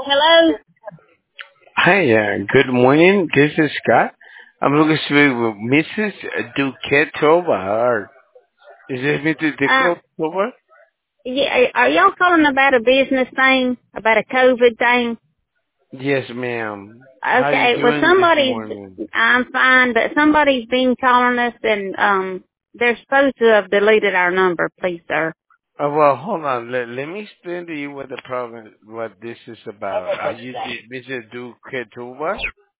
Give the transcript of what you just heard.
Hello? Hi, good morning. This is Scott. I'm looking to speak with Mrs. Duquetova. Or is it Mrs. Uh, Duquetova? yeah, are y'all calling about a business thing? About a COVID thing? Yes, ma'am. How you Okay, well doing this somebody's, morning? I'm fine, but somebody's been calling us and, they're supposed to have deleted our number, please sir. Well, hold on. Let me explain to you what the problem, what this is about. Are you Mrs. Duquetova?